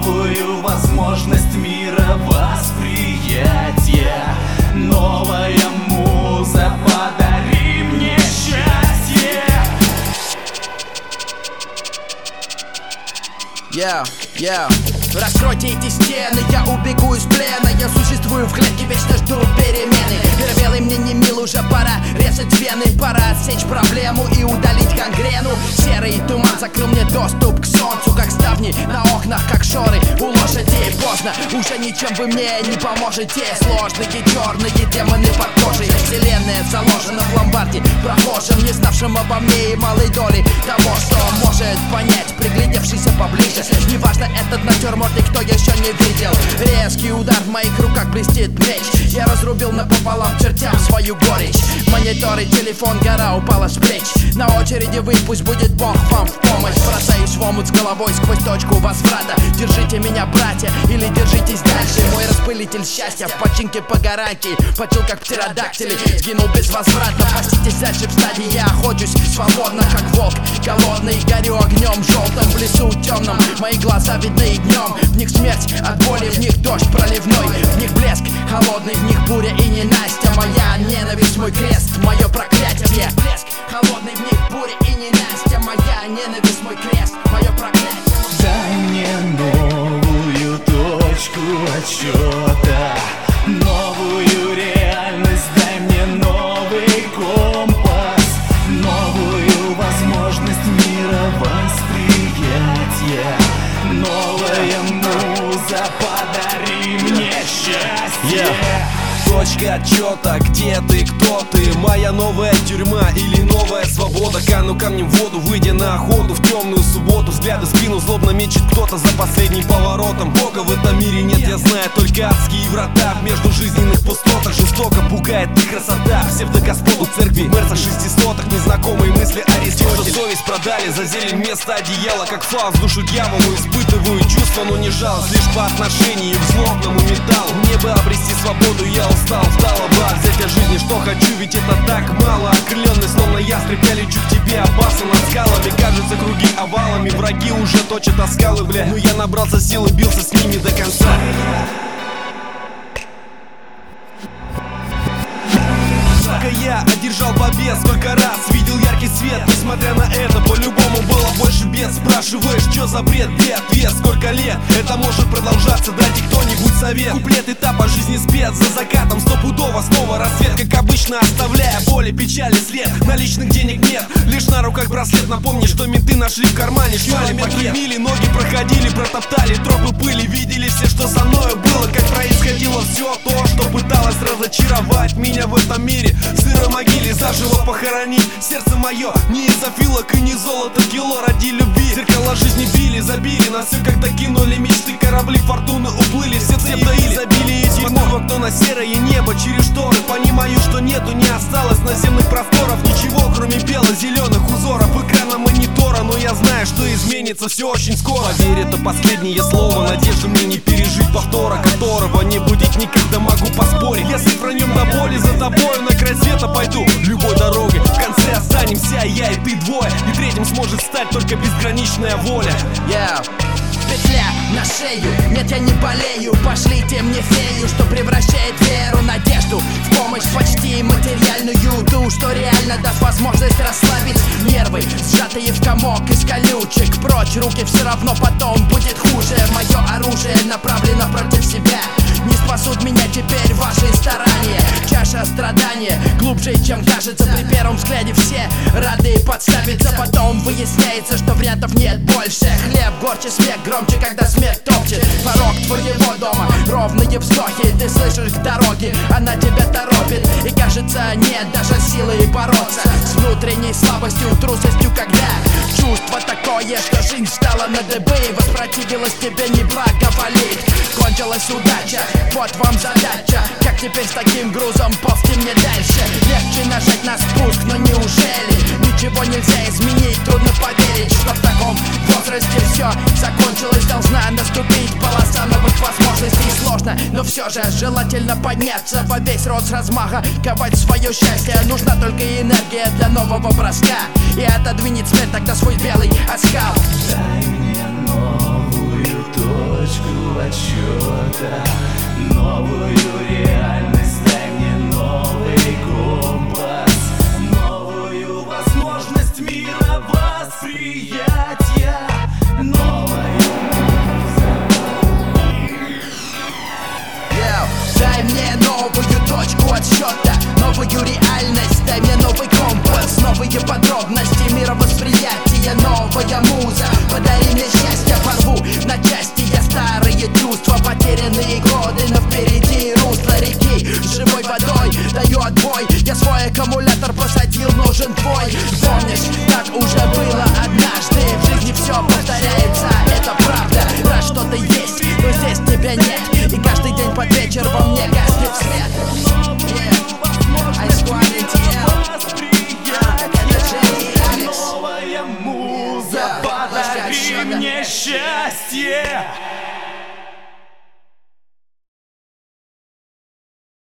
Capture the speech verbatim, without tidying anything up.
новую возможность мира восприятия. Новая муза, подари мне счастье. Yeah, yeah. Раскройте эти стены, я убегу из плена. Я существую в клетке, вечно жду перемены. Первелый мне не мил, уже пора резать вены. Пора отсечь проблему и удалить гангрену. Серый туман закрыл мне доступ к солнцу, как ставни на окнах, как шоры у лошадей. Поздно, уже ничем вы мне не поможете. Сложные черные демоны под кожей. Вселенная заложена в ломбарде прохожим, не знавшим обо мне и малой доли того, что может понять, приглядевшийся поближе. Неважно, этот натюрморт и кто еще не видел. Резкий удар, в моих руках блестит меч. Я разрубил напополам чертям свою горечь. Мониторы, телефон, гора упала с плеч. На очереди вы, пусть будет Бог вам в помощь. Бросаюсь в омут с головой сквозь точку возврата. Держите меня, братья, или держитесь дальше. Мой распылитель счастья в починке по гарантии. Почил как птеродактили, сгинул безвозвратно. Проститесь дальше в стадии, я охочусь свободно, как волк голодный. Горю огнем желтым в лесу темном. Мои глаза видны и днем. В них смерть от боли, в них дождь проливной. В них блеск холодный, в них буря и ненастья. Моя ненависть, мой крест, мое проклятие. Блеск холодный, в них буря и ненастья. Моя ненависть, мой крест, мое проклятие. Дай мне новую точку отсчета, новую реальность, дай мне новый компас, новую возможность мира восприятия. Новая муза, подари мне счастье. Yeah. Точка отчета, где ты, кто ты? Моя новая тюрьма или новая свобода? Кану камнем в воду, выйдя на охоту в темную субботу. Взгляды в спину злобно мечет кто-то за последним поворотом. Бога в этом мире нет, я знаю только адские врата. Между жизненных пустотах жестоко пугает их красота. Псевдогоспод у церкви, мерца шестисотых. Незнакомые мысли Аристотель. Совесть продали за зелень вместо одеяла. Как фауст душу дьяволу, испытываю чувства, но не жалость. Лишь по отношению к злобному металлу. Мне бы обрести свободу, я устал, встала бы взять о жизни, что хочу, ведь это так мало. Окрыленный, словно ястреб, я лечу к тебе, опасно над скалами. Кажется, круги овалами, враги уже точат оскалы, бля. Но я набрался сил и бился с ними до конца. Я одержал побед, сколько раз видел яркий свет. Несмотря на это, по-любому было больше бед. Спрашиваешь, что за бред, где ответ? Сколько лет это может продолжаться? Дайте кто-нибудь совет. Куплет этапа жизни спец, за закатом стопудово снова рассвет. Как обычно, оставляя боли, печали след. Наличных денег нет, лишь на руках браслет. Напомни, что менты нашли в кармане километры мили, ноги проходили, протоптали тропы пыли. Видели все, что со мною было, как происходило все то, что пыталось разочаровать меня в этом мире. В сырой могиле заживо похоронить сердце мое. Не из-за филок и не золото кило ради любви. Зеркала жизни били, забили на все, когда кинули мечты. Корабли фортуны уплыли, все цепи забили эти в окно на серое небо через шторы. Понимаю, что нету, не осталось наземных просторов. Ничего, кроме бело-зеленых узоров экрана монитора. Но я знаю, что изменится все очень скоро. Поверь, это последнее слово. Надежды мне не пережить повтора, которого не будет никогда, могу поспорить. Если сохранем до боли, за тобою на край света пойду любой дорогой. В конце останемся я и ты двое, и третьим сможет стать только безграничная воля. Yeah. Петля на шею, нет, я не болею. Пошлите мне фею, что превращает веру, надежду в помощь почти материальную. Ту, что реально даст возможность расслабить нервы, сжатые в комок из колючек. Прочь руки, все равно потом будет хуже. Мое оружие направлено против себя. Не спасут меня теперь ваши старания. Чаша страдания глубже, чем кажется. При первом взгляде все рады подставиться. Потом выясняется, что вариантов нет больше. Хлеб горче, смех громче, когда смерть топчет порог твоего дома. Ровные вздохи, ты слышишь к дороге, она тебя торопит. И кажется, нет даже силы бороться с внутренней слабостью, трусостью, когда чувство такое, что жизнь встала на дыбы. Воспротивилась тебе, не благоволит. Кончилась удача, вот вам задача. Как теперь с таким грузом ползти мне дальше? Легче нажать на спуск, но неужели ничего нельзя изменить? Трудно поверить, что в таком возрасте все закончилось. Должна наступить полоса новых возможностей. Сложно, но все же желательно подняться во весь рост с размаха, ковать свое счастье. Нужна только энергия для нового броска. И отодвинет свет тогда свой белый оскал. Дай мне новую точку что-то, новую реальность, дай мне новый компас, новую возможность мира восприятия, новая муза. Yeah. Дай мне новую точку отсчета, новую реальность, дай мне новый компас, новые подробности мировосприятия, новая муза. Подари мне счастье, порву на части я старые чувства, потерянные годы, но впереди русло реки живой водой даю отбой. Я свой аккумулятор посадил, нужен твой. Помнишь, так уже было однажды, в жизни все повторяется, это правда. Раз что-то есть, но здесь тебя нет, и каждый день под вечер во мне гаснет свет. Новая муза, подари мне счастье.